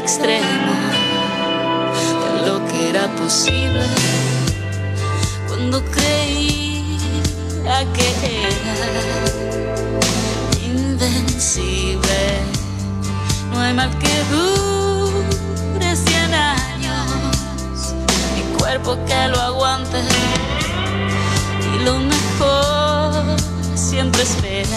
extremo de lo que era posible cuando creía que era invencible. No hay mal que dure 100 años, mi cuerpo que lo aguante, y lo mejor siempre espera.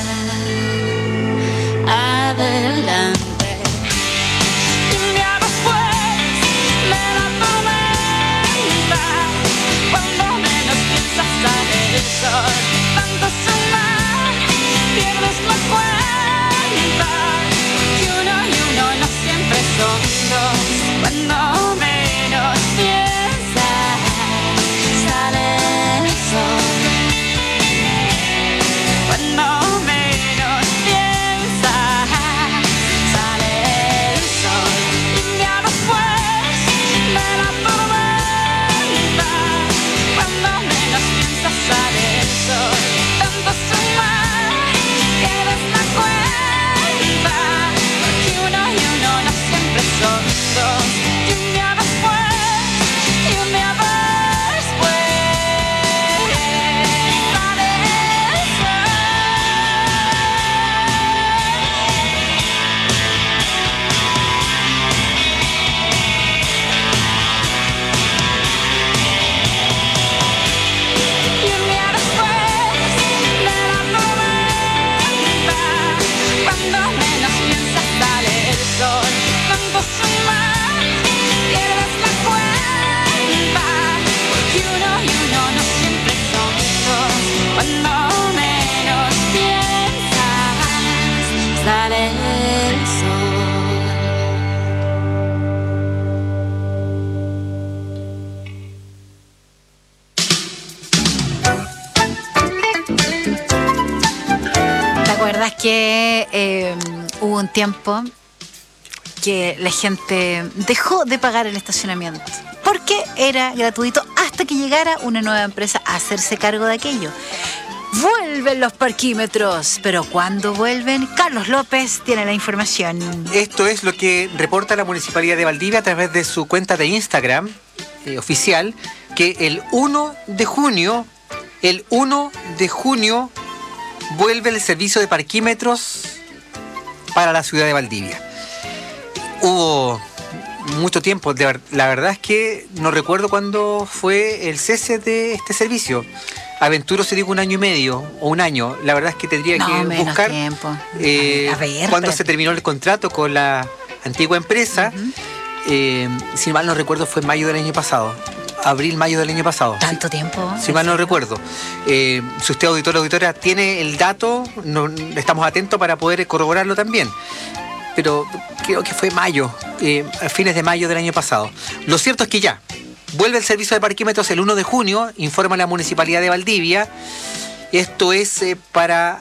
Adelante. Un día después de la tormenta, cuando menos piensas sale el sol. Tanto sumar, pierdes la cuenta, que uno y uno no siempre son dos. Cuando menos piensas sale el sol. Cuando menos piensas sale el sol. Un día después de la tormenta, cuando menos piensas sale el sol. Tanto sumar, pierdes la cuenta, porque uno y uno no siempre son dos. Y un día después, y un día después sale el sol. Y un día después de la tormenta, cuando menos piensas sale el sol. Tanto sumar, pierdes la cuenta, porque uno y uno no siempre son dos. Cuando menos piensas sale el sol. ¿Te acuerdas que hubo un tiempo que la gente dejó de pagar el estacionamiento? Porque era gratuito hasta que llegara una nueva empresa a hacerse cargo de aquello. Vuelven los parquímetros, pero ¿cuándo vuelven? Carlos López tiene la información. Esto es lo que reporta la Municipalidad de Valdivia a través de su cuenta de Instagram oficial, que el 1 de junio vuelve el servicio de parquímetros para la ciudad de Valdivia. Hubo mucho tiempo, la verdad es que no recuerdo cuándo fue el cese de este servicio. Aventuro se dijo 1 año y medio o 1 año. La verdad es que tendría que menos buscar tiempo. cuándo se terminó el contrato con la antigua empresa. Si mal no recuerdo fue en mayo del año pasado. Abril, mayo del año pasado. ¿Tanto tiempo? Si mal no recuerdo. Si usted, auditor o auditora, tiene el dato, estamos atentos para poder corroborarlo también. Pero creo que fue mayo, a fines de mayo del año pasado. Lo cierto es que ya vuelve el servicio de parquímetros el 1 de junio, informa la Municipalidad de Valdivia. Esto es para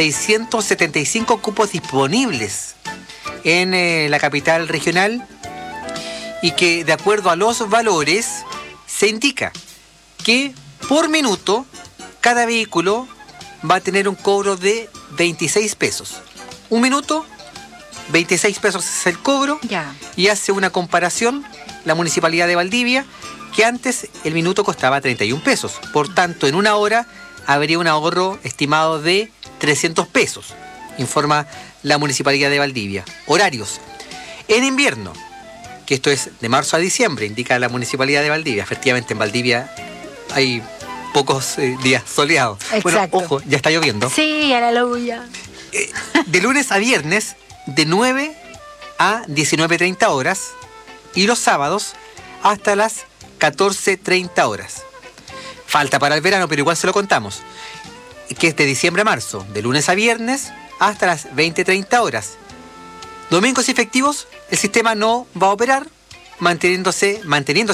675 cupos disponibles en la capital regional, y que de acuerdo a los valores se indica que por minuto cada vehículo va a tener un cobro de 26 pesos. 1 minuto, 26 pesos es el cobro. Ya. Y hace una comparación la Municipalidad de Valdivia, que antes el minuto costaba 31 pesos. Por tanto, en 1 hora habría un ahorro estimado de 300 pesos, informa la Municipalidad de Valdivia. Horarios. En invierno, que esto es de marzo a diciembre, indica la Municipalidad de Valdivia. Efectivamente, en Valdivia hay pocos días soleados. Exacto. Bueno, ojo, ya está lloviendo. Sí, aleluya. De lunes a viernes, de 9 a 19:30 horas, y los sábados hasta las 14:30 horas. Falta para el verano, pero igual se lo contamos, que es de diciembre a marzo, de lunes a viernes hasta las 20:30 horas. Domingos y festivos, el sistema no va a operar, manteniéndose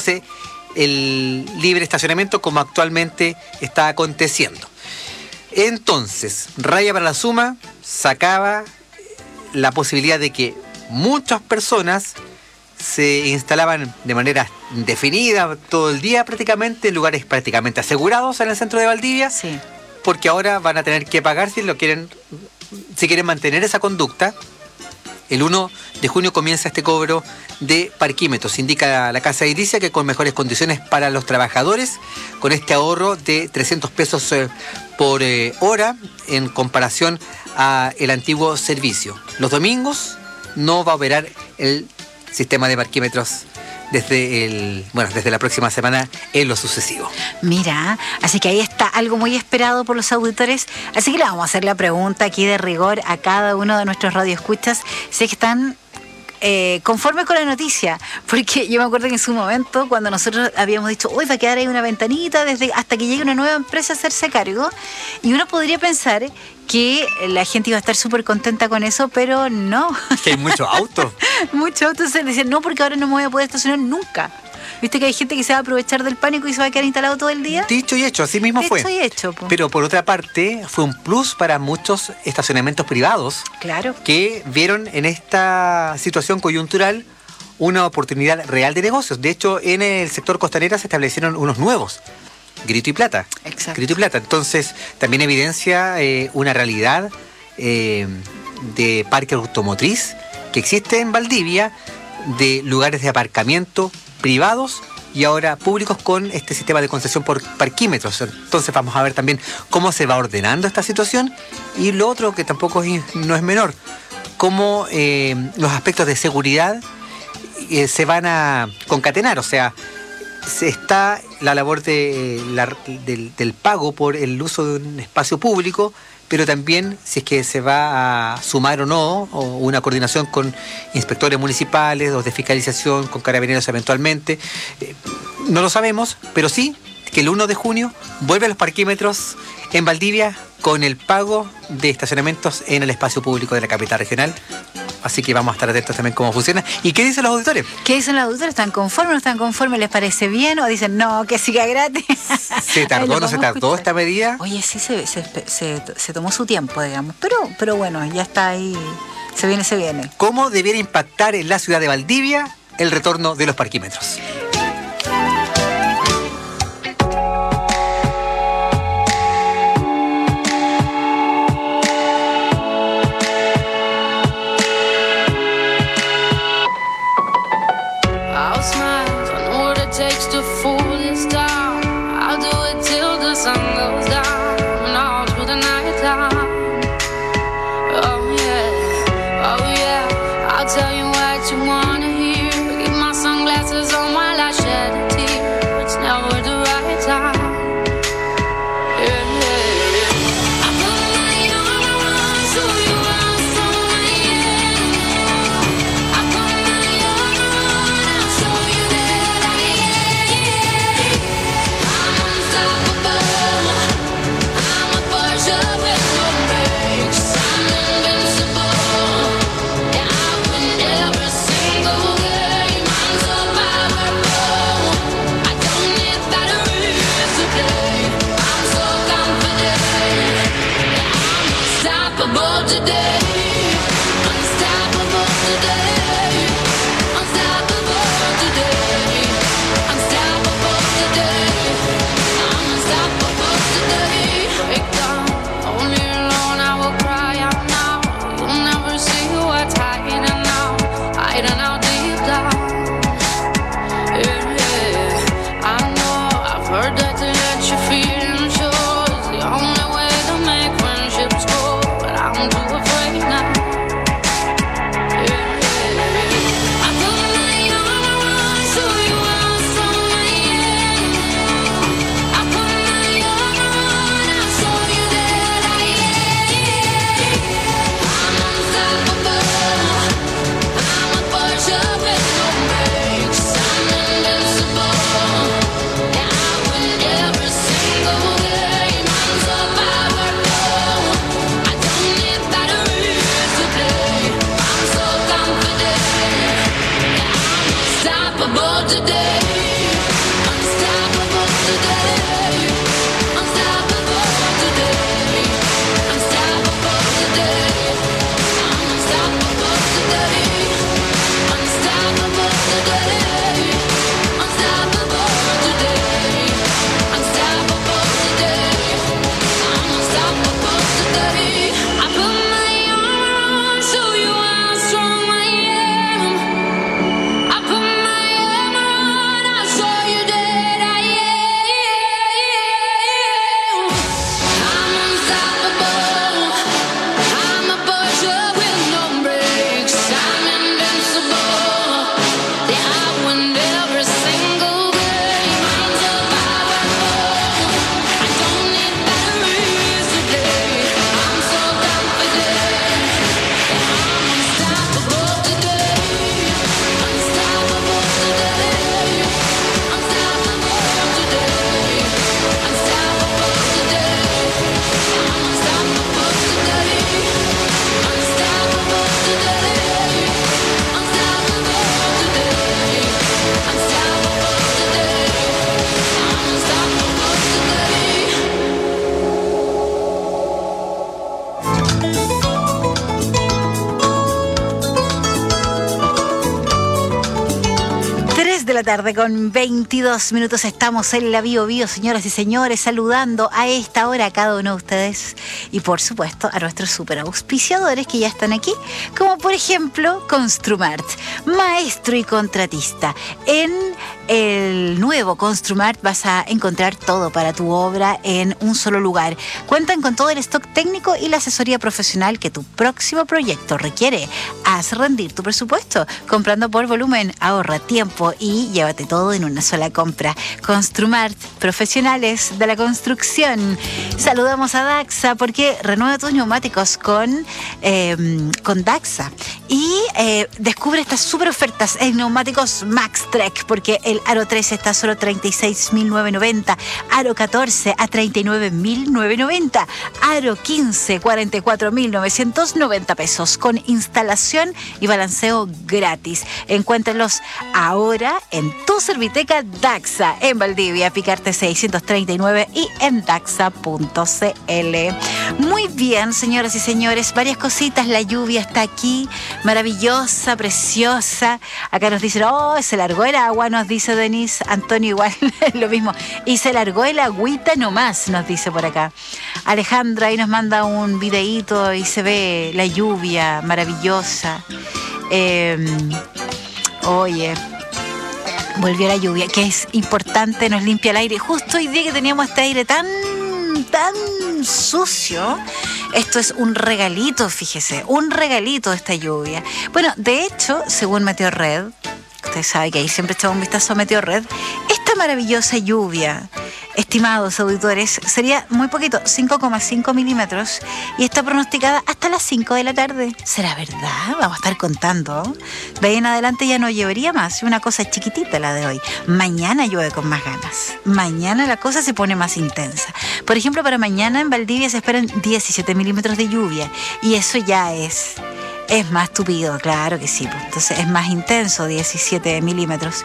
el libre estacionamiento como actualmente está aconteciendo. Entonces, raya para la suma, sacaba la posibilidad de que muchas personas se instalaban de manera indefinida todo el día prácticamente en lugares prácticamente asegurados en el centro de Valdivia, Sí. porque ahora van a tener que pagar si quieren mantener esa conducta. El 1 de junio comienza este cobro de parquímetros. Indica la Casa Edilicia que con mejores condiciones para los trabajadores, con este ahorro de 300 pesos por hora en comparación a el antiguo servicio. Los domingos no va a operar el sistema de parquímetros desde la próxima semana en lo sucesivo. Mira, así que ahí está algo muy esperado por los auditores. Así que le vamos a hacer la pregunta aquí de rigor a cada uno de nuestros radioescuchas si es que están conformes con la noticia, porque yo me acuerdo que en su momento, cuando nosotros habíamos dicho, hoy va a quedar ahí una ventanita hasta que llegue una nueva empresa a hacerse cargo, y uno podría pensar que la gente iba a estar súper contenta con eso, pero no. Que hay muchos autos. Muchos autos se decían, no, porque ahora no me voy a poder estacionar nunca. ¿Viste que hay gente que se va a aprovechar del pánico y se va a quedar instalado todo el día? Dicho y hecho, así mismo fue. Dicho y hecho, po. Pero por otra parte, fue un plus para muchos estacionamientos privados. Claro. Que vieron en esta situación coyuntural una oportunidad real de negocios. De hecho, en el sector costanera se establecieron unos nuevos. Grito y Plata. Exacto. Grito y Plata. Entonces, también evidencia una realidad de parque automotriz que existe en Valdivia, de lugares de aparcamiento privados y ahora públicos con este sistema de concesión por parquímetros. Entonces vamos a ver también cómo se va ordenando esta situación, y lo otro que tampoco no es menor, cómo los aspectos de seguridad se van a concatenar. O sea, está la labor del pago por el uso de un espacio público, pero también si es que se va a sumar o no, o una coordinación con inspectores municipales o de fiscalización, con carabineros eventualmente. No lo sabemos, pero sí que el 1 de junio vuelven los parquímetros en Valdivia con el pago de estacionamientos en el espacio público de la capital regional. Así que vamos a estar atentos también cómo funciona. ¿Y qué dicen los auditores? ¿Qué dicen los auditores? ¿Están conformes o no están conformes? ¿Les parece bien? ¿O dicen, no, que siga gratis? ¿Se tardó o no se tardó esta medida? Oye, sí, se tomó su tiempo, digamos. Pero bueno, ya está ahí. Se viene. ¿Cómo debiera impactar en la ciudad de Valdivia el retorno de los parquímetros? I'm too afraid. la tarde con 22 minutos estamos en la Bio Bio, señoras y señores, saludando a esta hora a cada uno de ustedes y por supuesto a nuestros super auspiciadores que ya están aquí, como por ejemplo Construmart, maestro y contratista. En el nuevo Construmart vas a encontrar todo para tu obra en un solo lugar. Cuentan con todo el stock técnico y la asesoría profesional que tu próximo proyecto requiere. Haz rendir tu presupuesto comprando por volumen, ahorra tiempo y llévate todo en una sola compra. Construmart, profesionales de la construcción. Saludamos a Daxa porque renueva tus neumáticos con Daxa y descubre estas super ofertas en neumáticos MaxTrek, porque el Aro 13 está a solo 36.990, Aro 14 a 39.990, Aro 15 44.990 pesos con instalación y balanceo gratis. Encuéntralos ahora en tu Serviteca Daxa en Valdivia, Picarte 639 y en daxa.cl. Muy bien, señoras y señores, varias cositas. La lluvia está aquí, maravillosa, preciosa. Acá nos dicen, se largó el agua, nos dice Denise. Antonio igual, lo mismo. Y se largó el agüita nomás, nos dice por acá. Alejandra ahí nos manda un videíto y se ve la lluvia maravillosa. Oye, volvió la lluvia, que es importante, nos limpia el aire. Justo hoy día que teníamos este aire tan sucio, esto es un regalito, fíjese, un regalito esta lluvia. Bueno, de hecho, según Meteorred, usted sabe que ahí siempre echamos un vistazo a Meteorred, esta maravillosa lluvia, estimados auditores, sería muy poquito, 5,5 milímetros, y está pronosticada hasta las 5 de la tarde. ¿Será verdad? Vamos a estar contando. De ahí en adelante ya no llovería más, una cosa chiquitita la de hoy. Mañana llueve con más ganas. Mañana la cosa se pone más intensa. Por ejemplo, para mañana en Valdivia se esperan 17 milímetros de lluvia, y eso ya es más tupido, claro que sí. Pues. Entonces es más intenso, 17 milímetros.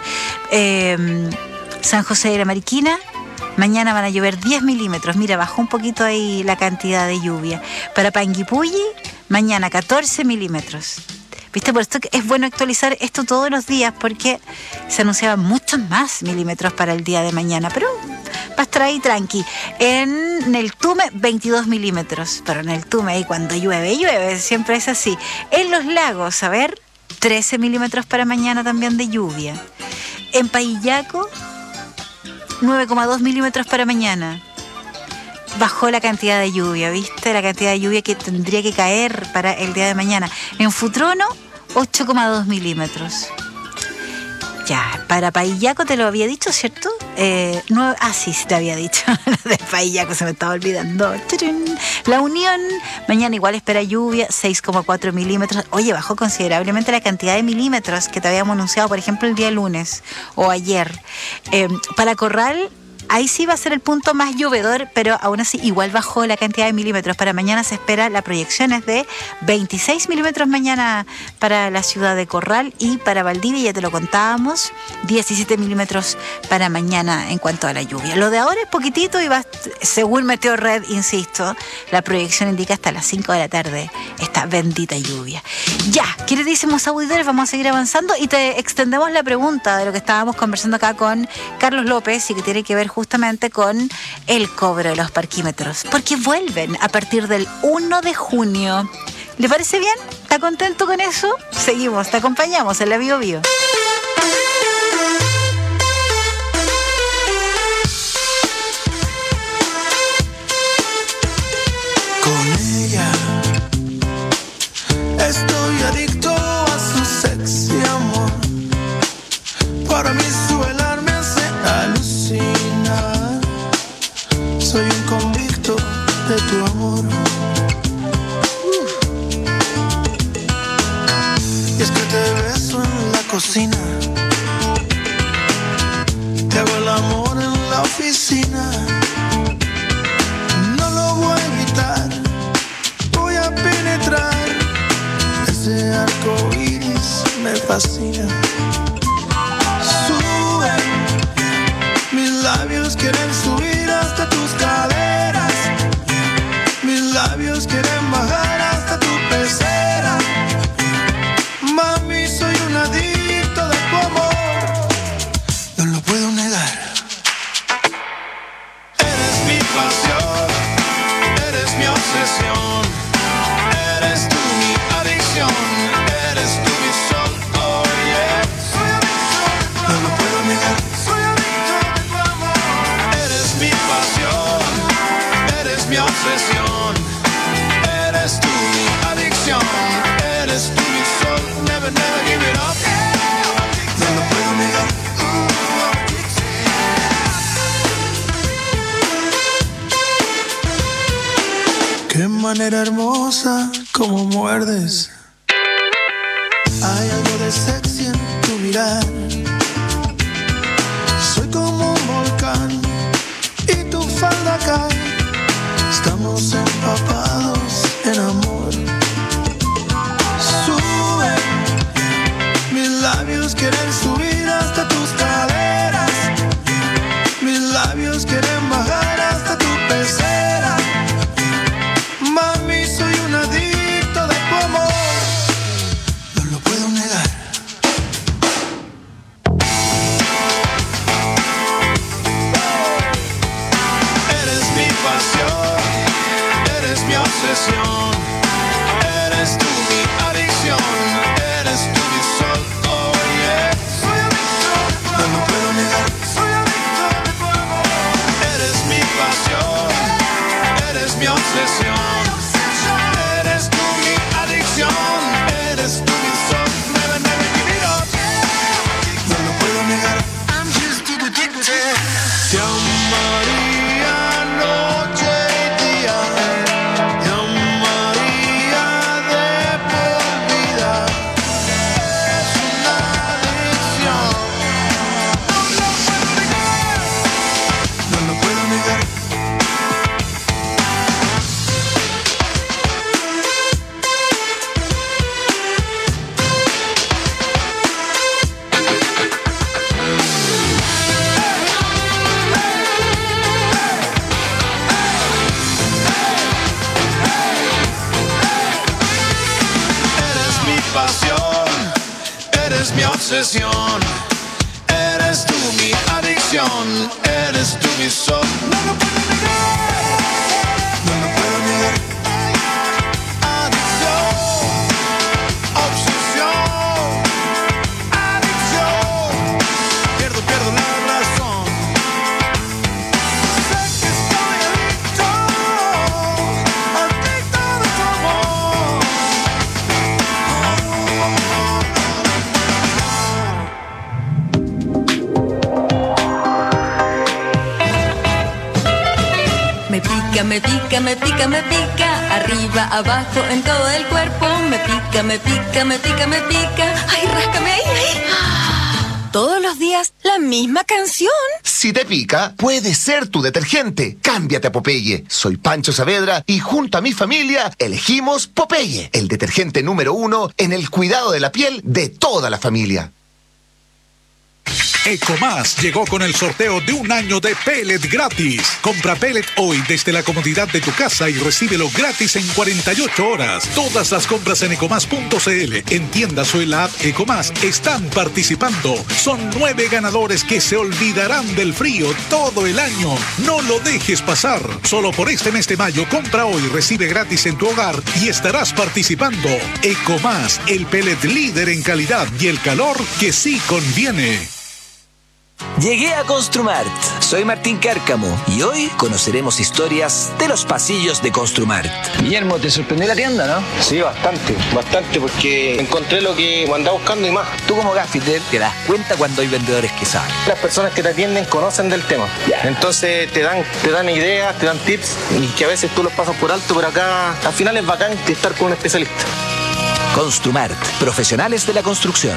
San José de la Mariquina, mañana van a llover 10 milímetros. Mira, bajó un poquito ahí la cantidad de lluvia. Para Panguipulli, mañana 14 milímetros. ¿Viste? Por esto es bueno actualizar esto todos los días porque se anunciaban muchos más milímetros para el día de mañana. Pero va a estar ahí tranqui. En el Tume, 22 milímetros. Pero en el Tume, ahí cuando llueve, siempre es así. En los lagos, a ver, 13 milímetros para mañana también de lluvia. En Pahillaco, 9,2 milímetros para mañana. Bajó la cantidad de lluvia, ¿viste? La cantidad de lluvia que tendría que caer para el día de mañana. En Futrono, 8,2 milímetros. Ya, para Pahillaco te lo había dicho, ¿cierto? Sí, te había dicho. De Pahillaco se me estaba olvidando. La Unión, mañana igual espera lluvia, 6,4 milímetros. Oye, bajó considerablemente la cantidad de milímetros que te habíamos anunciado, por ejemplo, el día lunes o ayer. Para Corral, ahí sí va a ser el punto más llovedor, pero aún así igual bajó la cantidad de milímetros. Para mañana se espera, la proyección es de 26 milímetros mañana para la ciudad de Corral, y para Valdivia, ya te lo contábamos, 17 milímetros para mañana en cuanto a la lluvia. Lo de ahora es poquitito y va, según Meteorred, insisto, la proyección indica hasta las 5 de la tarde esta bendita lluvia. Ya, queridísimos auditores, vamos a seguir avanzando y te extendemos la pregunta de lo que estábamos conversando acá con Carlos López y que tiene que ver justamente con el cobro de los parquímetros, porque vuelven a partir del 1 de junio. ¿Le parece bien? ¿Está contento con eso? Seguimos, te acompañamos en la Bio Bio. Con ella estoy adicto a su sexy amor. Para mí su velar me hace alucinar. Soy un convicto de tu amor. Y es que te beso en la cocina, te hago el amor en la oficina. No lo voy a evitar, voy a penetrar. Ese arco iris me fascina. Sube, mis labios quieren subir hasta tus caderas. Mis labios quieren bajar hasta tu pecera. Mami, soy un adicto de tu amor. mi obsesión. Eres tú mi adicción. Eres tú mi sol. Oh yeah. Soy adicto de tu amor. No lo puedo negar. Soy adicto de tu amor. Eres mi pasión. Eres mi obsesión. Eres tú mi adicción. Eres tú mi sol. Never, never give it up. No lo puedo negar. Qué manera hermosa como muerdes. Hay algo de sexy en tu mirar. Soy como un volcán y tu falda cae. Estamos empapados en amor. Sube, mis labios quieren subir hasta tus caderas. Mis labios quieren bajar hasta tu pecera. Mami, soy un adicto de tu amor. No lo puedo negar. Eres mi pasión. Eres mi obsesión. Eres tú mi adicción. Eres tú mi sol. Oh yeah. Soy adicto de tu amor. No lo puedo negar. Soy adicto de tu amor. Eres mi pasión. Eres mi obsesión. Eres tú mi adicción. Eres tú mi sol. Never, never give it up. No lo puedo negar. I'm just too addicted. Te amaría noche y día. Te amaría de por vida. Es una adicción. No lo puedo negar. Eres mi pasión, eres mi obsesión, eres tú mi adicción, eres tú mi sol. No lo puedo negar, no lo puedo negar. Adicción, obsesión, adicción. Pierdo la razón. Sé que estoy adicto, adicto de tu amor. Me pica, me pica, me pica, me pica. Arriba, abajo, en todo el cuerpo. Me pica, me pica, me pica, me pica. Ay, ráscame ahí, ahí. Todos los días la misma canción. Si te pica, puede ser tu detergente. Cámbiate a Popeye. Soy Pancho Saavedra y junto a mi familia elegimos Popeye, el detergente número 1 en el cuidado de la piel de toda la familia. Ecomás llegó con el sorteo de un año de pellet gratis. Compra pellet hoy desde la comodidad de tu casa y recíbelo gratis en 48 horas. Todas las compras en ecomás.cl, en tiendas o en la app Ecomás están participando. Son 9 ganadores que se olvidarán del frío todo el año. No lo dejes pasar. Solo por este mes de mayo, compra hoy, recibe gratis en tu hogar y estarás participando. Ecomás, el pellet líder en calidad y el calor que sí conviene. Llegué a Construmart. Soy Martín Cárcamo y hoy conoceremos historias de los pasillos de Construmart. Guillermo, ¿te sorprendió la tienda, no? Sí, bastante, porque encontré lo que andaba buscando y más. Tú como gaffiter te das cuenta cuando hay vendedores que saben. Las personas que te atienden conocen del tema. Entonces te dan ideas, te dan tips y que a veces tú los pasas por alto, pero acá al final es bacán estar con un especialista. Construmart, profesionales de la construcción.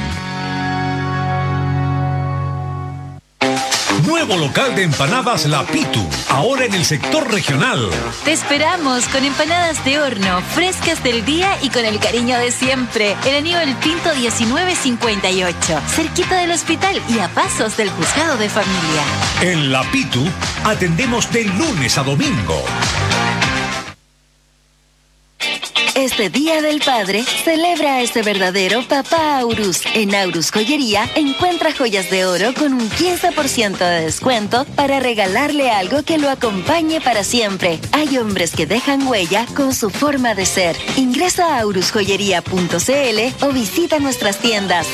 Nuevo local de empanadas La Pitu, ahora en el sector regional. Te esperamos con empanadas de horno, frescas del día y con el cariño de siempre. El Aníbal Pinto 1958, cerquita del hospital y a pasos del juzgado de familia. En La Pitu atendemos de lunes a domingo. Este Día del Padre, celebra a ese verdadero papá Aurus. En Aurus Joyería, encuentra joyas de oro con un 15% de descuento para regalarle algo que lo acompañe para siempre. Hay hombres que dejan huella con su forma de ser. Ingresa a aurusjoyería.cl o visita nuestras tiendas.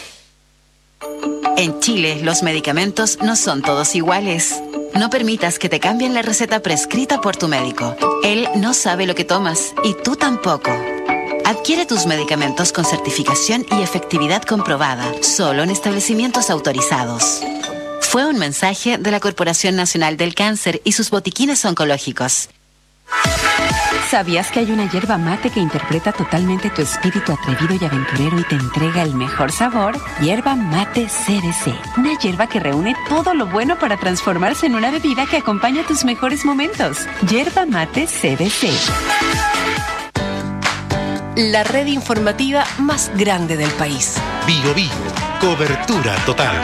En Chile, los medicamentos no son todos iguales. No permitas que te cambien la receta prescrita por tu médico. Él no sabe lo que tomas y tú tampoco. Adquiere tus medicamentos con certificación y efectividad comprobada, solo en establecimientos autorizados. Fue un mensaje de la Corporación Nacional del Cáncer y sus botiquines oncológicos. ¿Sabías que hay una hierba mate que interpreta totalmente tu espíritu atrevido y aventurero y te entrega el mejor sabor? Hierba mate CBC. Una hierba que reúne todo lo bueno para transformarse en una bebida que acompaña tus mejores momentos. Hierba mate CBC. La red informativa más grande del país. Bio Bio. Cobertura total.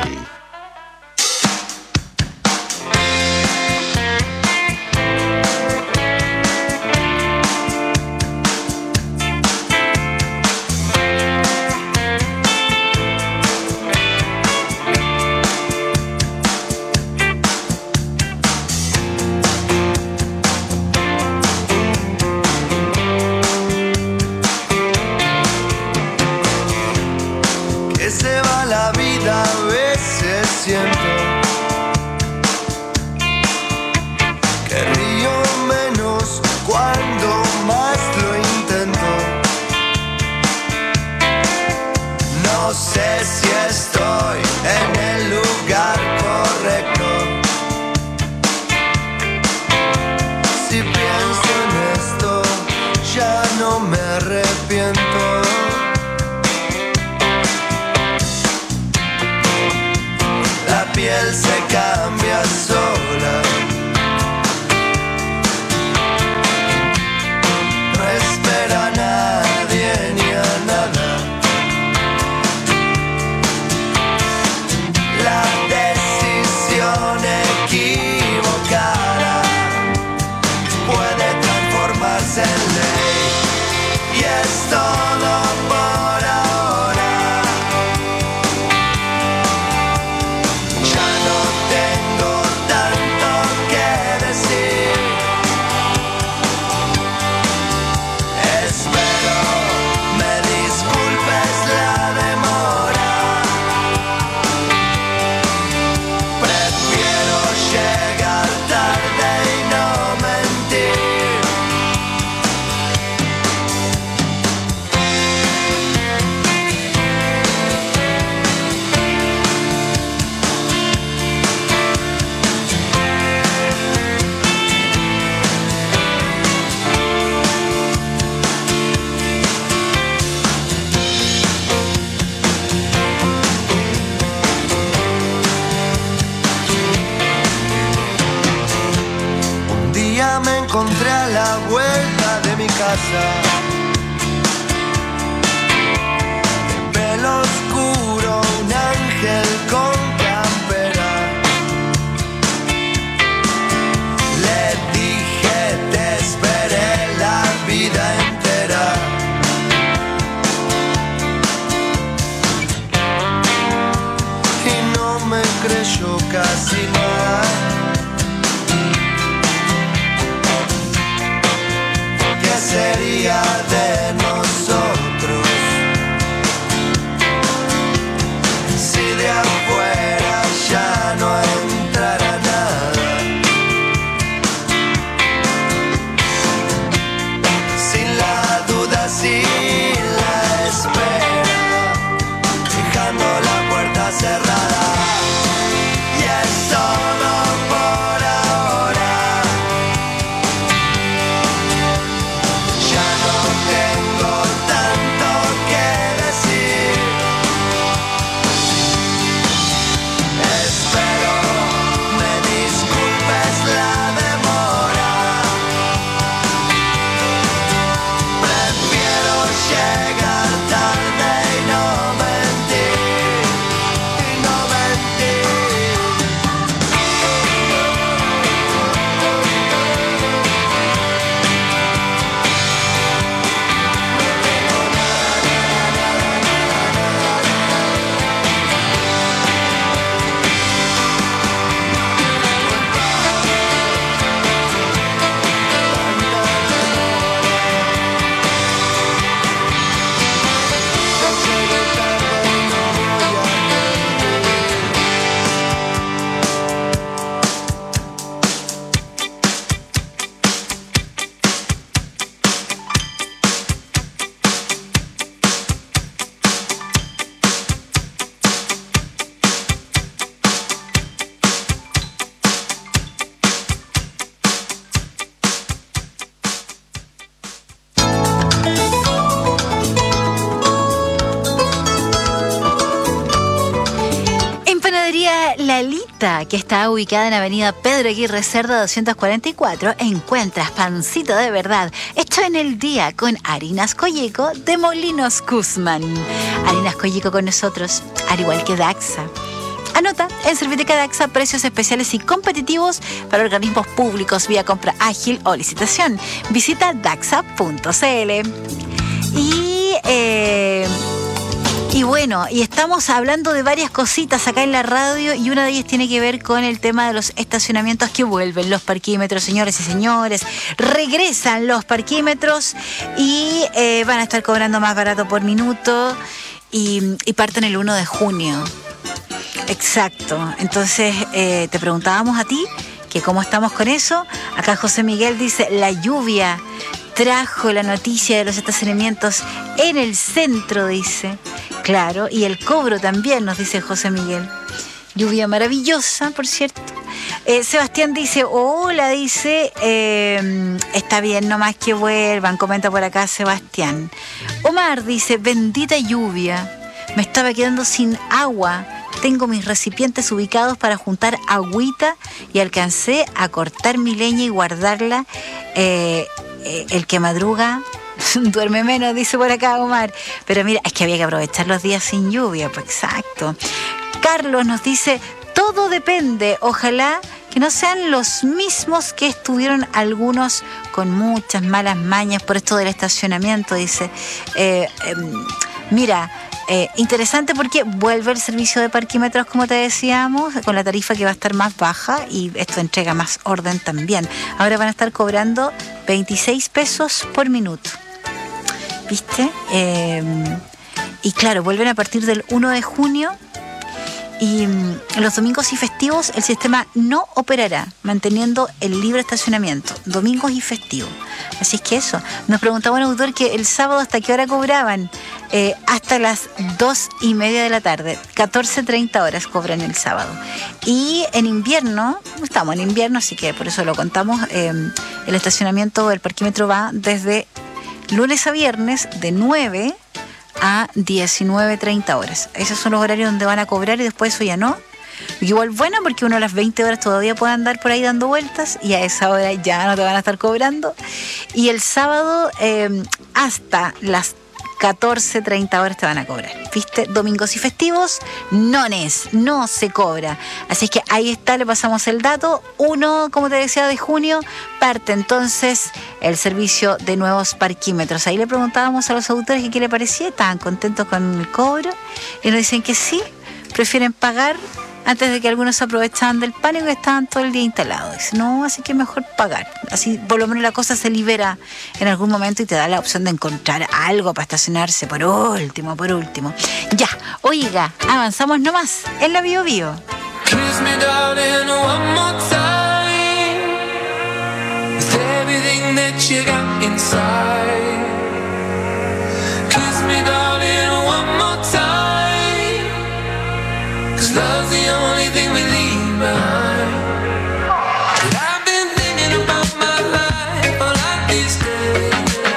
encontré a la vuelta de mi casa. De pelo oscuro, un ángel con campera. Le dije, te esperé la vida entera. Y no me creyó casi nada. Sería de nosotros si de afuera ya no entrara nada. Sin la duda, sin la espera, dejando la puerta cerrada. Y es todo por ahora. Ya no Costa, que está ubicada en Avenida Pedro Aguirre Cerda 244, encuentras pancito de verdad, hecho en el día con harinas Coyeco de Molinos Guzmán. Harinas Coyeco con nosotros, al igual que Daxa. Anota, en Serviteca Daxa, precios especiales y competitivos para organismos públicos vía compra ágil o licitación. Visita daxa.cl. Y bueno, y estamos hablando de varias cositas acá en la radio y una de ellas tiene que ver con el tema de los estacionamientos que vuelven, los parquímetros, señores y señores. Regresan los parquímetros y van a estar cobrando más barato por minuto y parten el 1 de junio. Exacto. Entonces, te preguntábamos a ti que cómo estamos con eso. Acá José Miguel dice, la lluvia trajo la noticia de los estacionamientos en el centro, dice. Claro, y el cobro también, nos dice José Miguel. Lluvia maravillosa, por cierto. Sebastián dice, hola, dice, está bien, nomás que vuelvan, comenta por acá Sebastián. Omar dice, bendita lluvia, me estaba quedando sin agua. Tengo mis recipientes ubicados para juntar agüita y alcancé a cortar mi leña y guardarla. El que madruga duerme menos, dice por acá Omar. Pero mira, es que había que aprovechar los días sin lluvia, pues exacto. Carlos nos dice, todo depende, ojalá que no sean los mismos que estuvieron algunos con muchas malas mañas por esto del estacionamiento, dice. Mira, interesante porque vuelve el servicio de parquímetros, como te decíamos, con la tarifa que va a estar más baja y esto entrega más orden también. Ahora van a estar cobrando 26 pesos por minuto. ¿Viste? Y claro, vuelven a partir del 1 de junio y los domingos y festivos el sistema no operará, manteniendo el libre estacionamiento, domingos y festivos. Así es que eso. Nos preguntaba un autor que el sábado hasta qué hora cobraban. Hasta las 2:30 de la tarde, 14:30 horas cobran el sábado. Y en invierno, estamos en invierno, así que por eso lo contamos, el estacionamiento, el parquímetro va desde lunes a viernes de 9 a 19:30 horas. Esos son los horarios donde van a cobrar y después eso ya no. Igual bueno, porque uno a las 20 horas todavía puede andar por ahí dando vueltas y a esa hora ya no te van a estar cobrando. Y el sábado hasta las 14:30 horas te van a cobrar, ¿viste? Domingos y festivos, no se cobra. Así que ahí está, le pasamos el dato. 1, como te decía, de junio parte entonces el servicio de nuevos parquímetros. Ahí le preguntábamos a los autores que qué le parecía, estaban contentos con el cobro y nos dicen que sí, prefieren pagar antes de que algunos se aprovechaban del pánico y estaban todo el día instalados. Dice, no, así que mejor pagar. Así por lo menos la cosa se libera en algún momento y te da la opción de encontrar algo para estacionarse por último. Ya, oiga, avanzamos nomás en la Bio Bio. Kiss me darling one more time with everything that you got inside. Kiss me darling one more time, 'cause love's the only thing we leave behind. And I've been thinking about my life all like these days,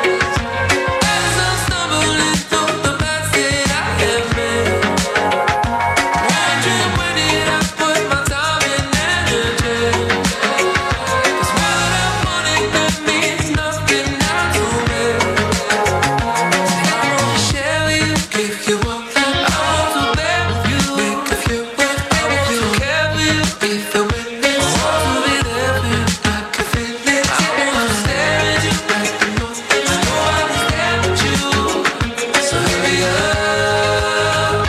as I'm stumbling through the paths that I have made, wondering where did I put my time and energy. 'Cause what I wanted that means nothing now to me. I wanna share with you, give you all that I want to bear with you, make a few words, I want to care with you, be the witness, I want to be there for you, I can feel it, I wanna stare at you, like the moon, I know I can stare at you, so hurry up,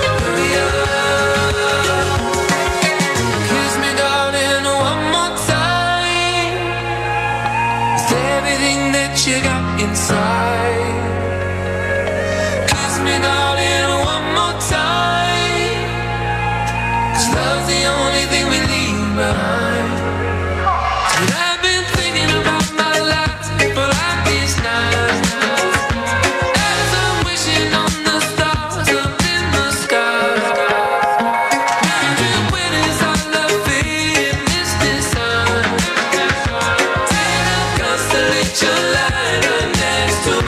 kiss me darling one more time, with everything that you got inside. Kiss me darling one more time, 'cause love's the only thing we leave behind. And I've been thinking about my life for like these nights, as I'm wishing on the stars up in the sky, wondering when is our love fading this time. Then a constellation light right next to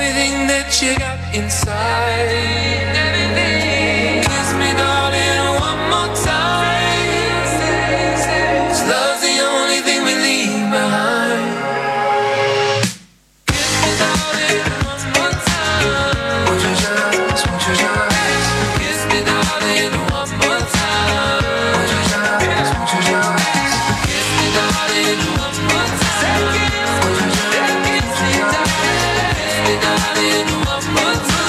everything that you got inside. Kiss me, darling, one more time. 'Cause love's the only thing we leave behind. Kiss me, darling, one more time. Won't you just, won't you just? Kiss me, darling, one more time. Won't you just, won't you just? Kiss me, darling, one more time. Won't you just, kiss me, darling, one more time.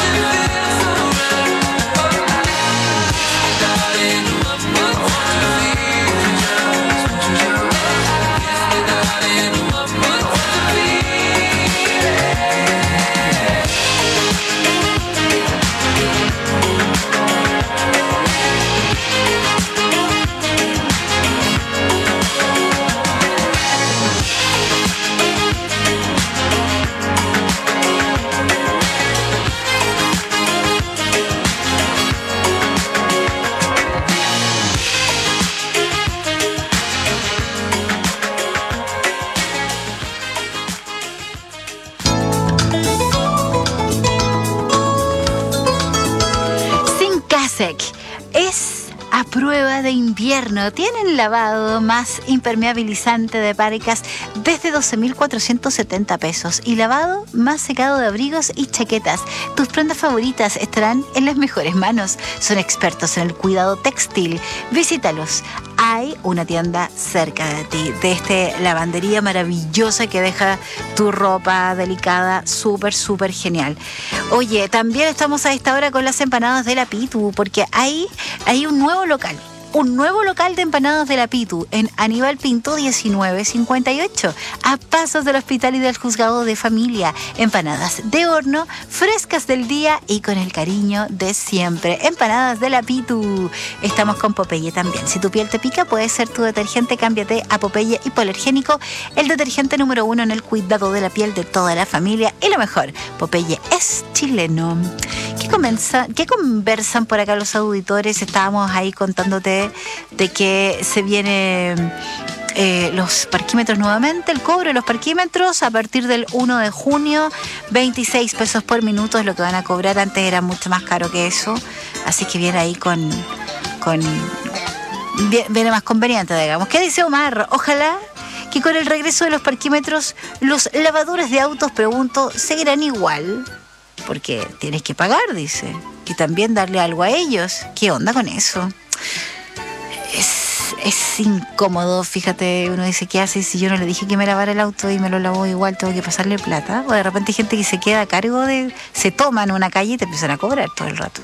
Es a prueba de invierno. Tienen lavado más impermeabilizante de parcas desde 12.470 pesos y lavado más secado de abrigos y chaquetas. Tus prendas favoritas estarán en las mejores manos. Son expertos en el cuidado textil. Visítalos. Hay una tienda cerca de ti, de lavandería maravillosa que deja tu ropa delicada súper, súper genial. Oye, también estamos a esta hora con las empanadas de la Pitu, porque hay un nuevo local de empanadas de la Pitu en Aníbal Pinto 1958, a pasos del hospital y del juzgado de familia. Empanadas de horno, frescas del día y con el cariño de siempre. Empanadas de la Pitu. Estamos con Popeye también. Si tu piel te pica, puede ser tu detergente. Cámbiate a Popeye Hipoalergénico, el detergente número 1 en el cuidado de la piel de toda la familia. Y lo mejor, Popeye es chileno. ¿Qué conversan por acá los auditores? Estábamos ahí contándote de que se vienen los parquímetros nuevamente, el cobro de los parquímetros a partir del 1 de junio, 26 pesos por minuto es lo que van a cobrar. Antes era mucho más caro que eso, así que viene ahí viene más conveniente, digamos. ¿Qué dice Omar? Ojalá que con el regreso de los parquímetros los lavadores de autos, pregunto, seguirán igual, porque tienes que pagar, dice, y también darle algo a ellos. ¿Qué onda con eso? Es incómodo, fíjate, uno dice, ¿qué hace si yo no le dije que me lavara el auto y me lo lavó igual, tengo que pasarle plata? O de repente hay gente que se queda a cargo se toman una calle y te empiezan a cobrar todo el rato.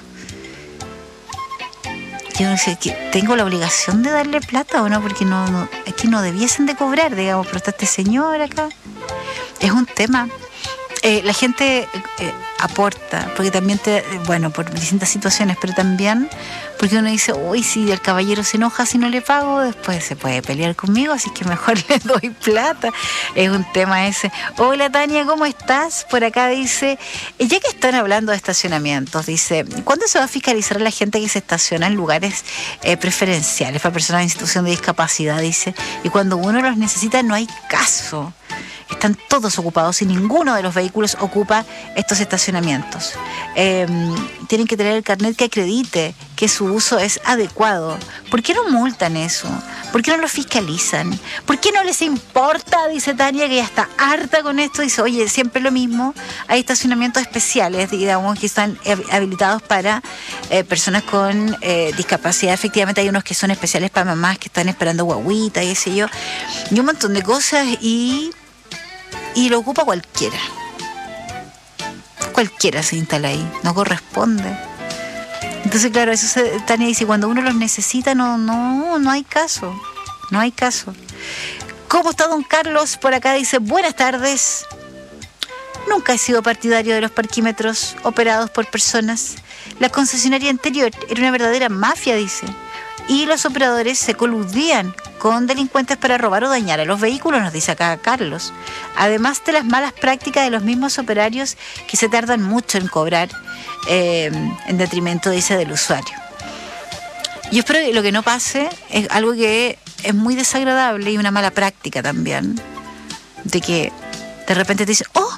Yo no sé, ¿tengo la obligación de darle plata o no? Porque es que no debiesen de cobrar, digamos, pero está este señor acá. Es un tema. La gente aporta, porque también por distintas situaciones, pero también porque uno dice, uy, si el caballero se enoja si no le pago, después se puede pelear conmigo, así que mejor le doy plata. Es un tema ese. Hola Tania, ¿cómo estás? Por acá dice, ya que están hablando de estacionamientos, dice, ¿cuándo se va a fiscalizar a la gente que se estaciona en lugares preferenciales para personas en situación de discapacidad? Dice, y cuando uno los necesita no hay caso. Están todos ocupados y ninguno de los vehículos ocupa estos estacionamientos. Tienen que tener el carnet que acredite que su uso es adecuado. ¿Por qué no multan eso? ¿Por qué no lo fiscalizan? ¿Por qué no les importa? Dice Tania, que ya está harta con esto. Dice, oye, siempre lo mismo. Hay estacionamientos especiales, digamos, que están habilitados para personas con discapacidad. Efectivamente hay unos que son especiales para mamás que están esperando guaguita y qué sé yo. Y un montón de cosas y lo ocupa cualquiera. Cualquiera se instala ahí, no corresponde. Entonces, claro, eso Tania dice, cuando uno los necesita no hay caso. No hay caso. ¿Cómo está don Carlos? Por acá dice, buenas tardes. Nunca he sido partidario de los parquímetros operados por personas. La concesionaria anterior era una verdadera mafia, dice. Y los operadores se coludían con delincuentes para robar o dañar a los vehículos, nos dice acá Carlos. Además de las malas prácticas de los mismos operarios que se tardan mucho en cobrar en detrimento, dice, del usuario. Yo espero que lo que no pase es algo que es muy desagradable y una mala práctica también, de que de repente te dicen, oh, tiene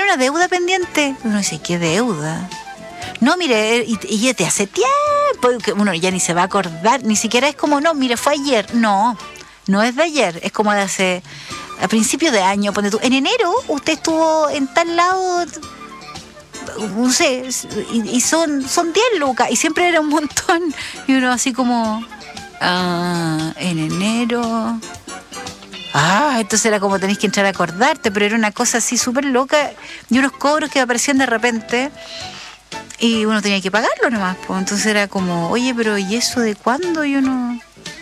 una deuda pendiente. Uno dice, ¿qué deuda? No, mire, y ya te hace tiempo, que uno ya ni se va a acordar, ni siquiera es como, no, mire, fue ayer. No es de ayer, es como de hace, a principios de año, ponte tú. En enero usted estuvo en tal lado, no sé, y son 10 lucas, y siempre era un montón. Y uno así como, en enero... entonces era como tenés que entrar a acordarte, pero era una cosa así súper loca y unos cobros que aparecían de repente y uno tenía que pagarlo nomás, pues. Entonces era como, oye, pero ¿y eso de cuándo? Y uno...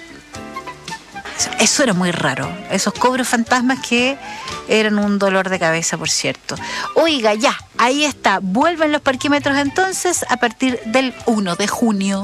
Eso era muy raro, esos cobros fantasmas que eran un dolor de cabeza, por cierto. Oiga, ya, ahí está, vuelven los parquímetros entonces a partir del 1 de junio.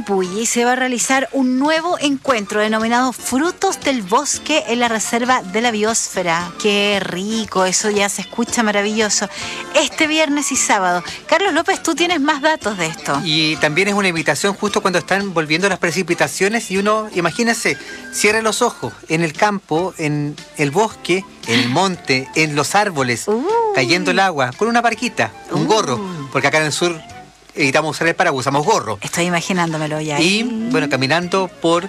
Panguipulli se va a realizar un nuevo encuentro denominado Frutos del Bosque en la Reserva de la Biosfera. ¡Qué rico! Eso ya se escucha maravilloso. Este viernes y sábado. Carlos López, tú tienes más datos de esto. Y también es una invitación justo cuando están volviendo las precipitaciones y uno, imagínense, cierra los ojos en el campo, en el bosque, en el monte, en los árboles, cayendo el agua, con una barquita, un gorro, porque acá en el sur evitamos usar el paraguas, usamos gorro. Estoy imaginándomelo ya. Y bueno, caminando por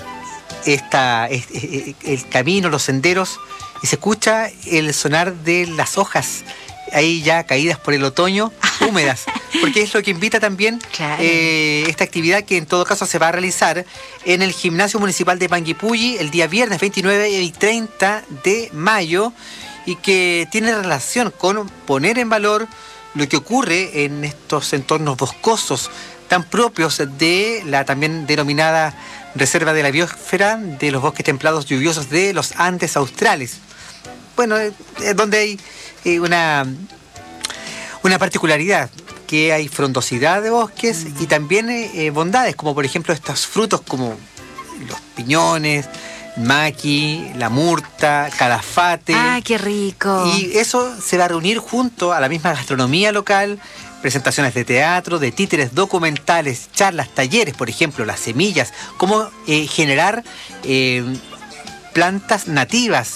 el camino, los senderos, y se escucha el sonar de las hojas ahí ya caídas por el otoño, húmedas, porque es lo que invita también esta actividad, que en todo caso se va a realizar en el Gimnasio Municipal de Panguipulli el día viernes 29 y 30 de mayo, y que tiene relación con poner en valor lo que ocurre en estos entornos boscosos tan propios de la también denominada Reserva de la Biosfera de los bosques templados lluviosos de los Andes australes. Bueno, donde hay una particularidad, que hay frondosidad de bosques y también bondades, como por ejemplo estos frutos como los piñones, maqui, la murta, calafate. ¡Ah, qué rico! Y eso se va a reunir junto a la misma gastronomía local, presentaciones de teatro, de títeres documentales, charlas, talleres, por ejemplo, las semillas, cómo generar plantas nativas,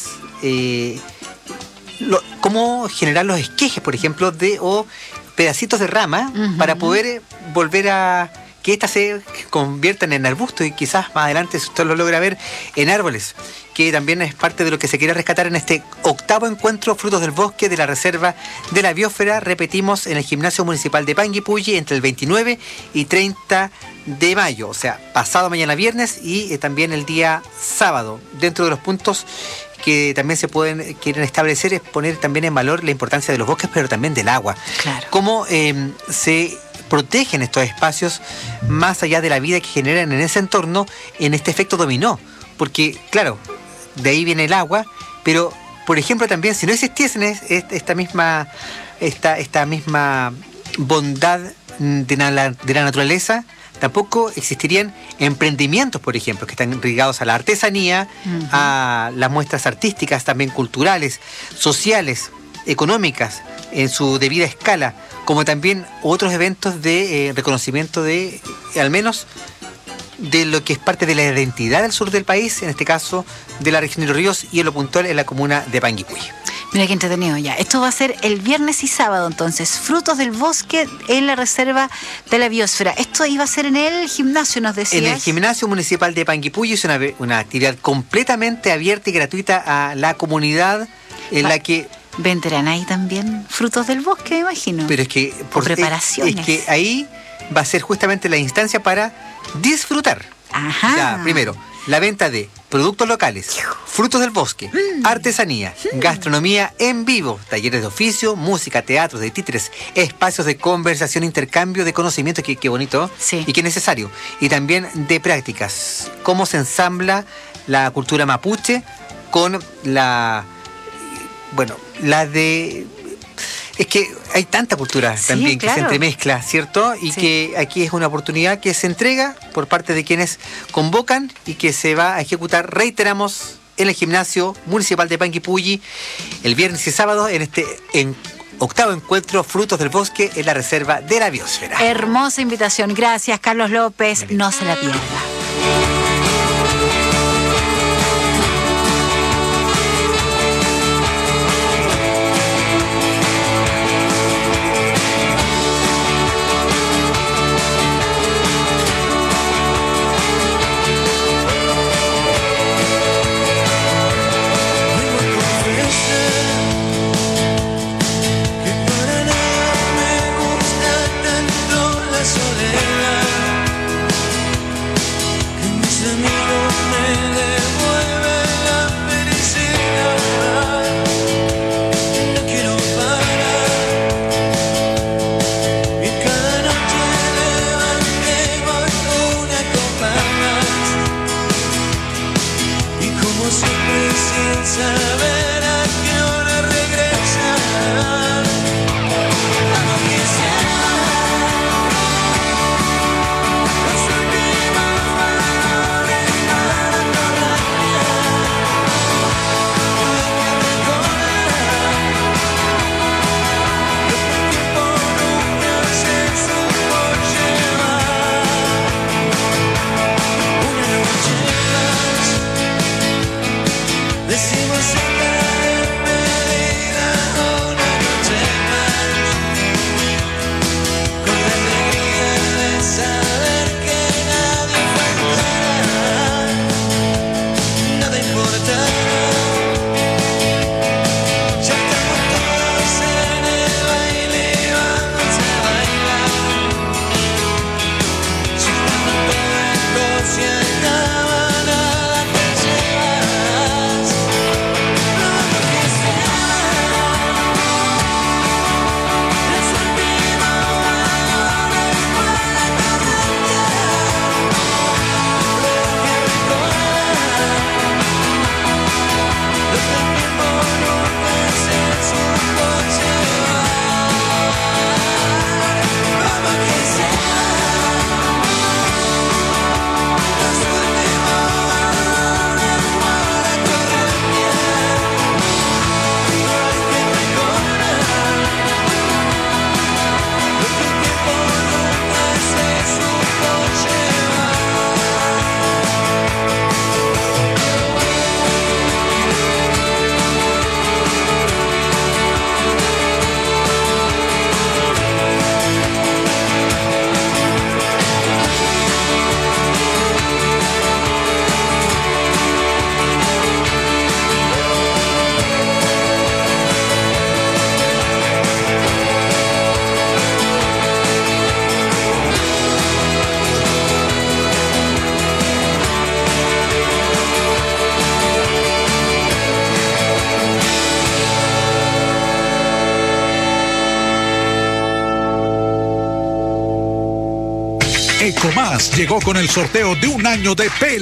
cómo generar los esquejes, por ejemplo, o pedacitos de rama para poder volver a que éstas se conviertan en arbustos y quizás más adelante, si usted lo logra ver, en árboles, que también es parte de lo que se quiere rescatar en este 8º encuentro Frutos del Bosque de la Reserva de la Biosfera. Repetimos, en el Gimnasio Municipal de Panguipulli entre el 29 y 30 de mayo, o sea, pasado mañana viernes y también el día sábado. Dentro de los puntos que también quieren establecer es poner también en valor la importancia de los bosques, pero también del agua. Claro. Cómo se protegen estos espacios más allá de la vida que generan en ese entorno, en este efecto dominó. Porque, claro, de ahí viene el agua, pero, por ejemplo, también si no existiesen esta misma bondad de la naturaleza, tampoco existirían emprendimientos, por ejemplo, que están ligados a la artesanía, a las muestras artísticas, también culturales, sociales, económicas, en su debida escala, como también otros eventos de reconocimiento de, al menos, de lo que es parte de la identidad del sur del país, en este caso de la región de los ríos y en lo puntual en la comuna de Panguipulli. Mira qué entretenido ya. Esto va a ser el viernes y sábado, entonces. Frutos del Bosque en la Reserva de la Biosfera. Esto iba a ser en el gimnasio, nos decías. En el Gimnasio Municipal de Panguipulli es una actividad completamente abierta y gratuita a la comunidad, en la que venderán ahí también frutos del bosque, me imagino. Pero es que por preparaciones. Es que ahí va a ser justamente la instancia para disfrutar. Ajá. Ya, primero, la venta de productos locales, frutos del bosque, artesanía, gastronomía en vivo, talleres de oficio, música, teatros, de títeres, espacios de conversación, intercambio de conocimiento, que bonito, sí, y que es necesario. Y también de prácticas, cómo se ensambla la cultura mapuche con es que hay tanta cultura también que se entremezcla, ¿cierto? Y que aquí es una oportunidad que se entrega por parte de quienes convocan y que se va a ejecutar, reiteramos, en el Gimnasio Municipal de Panguipulli el viernes y sábado en este 8º encuentro Frutos del Bosque en la Reserva de la Biosfera. Hermosa invitación. Gracias, Carlos López. No se la pierda. Que me Ecomás llegó con el sorteo de un año de Pellet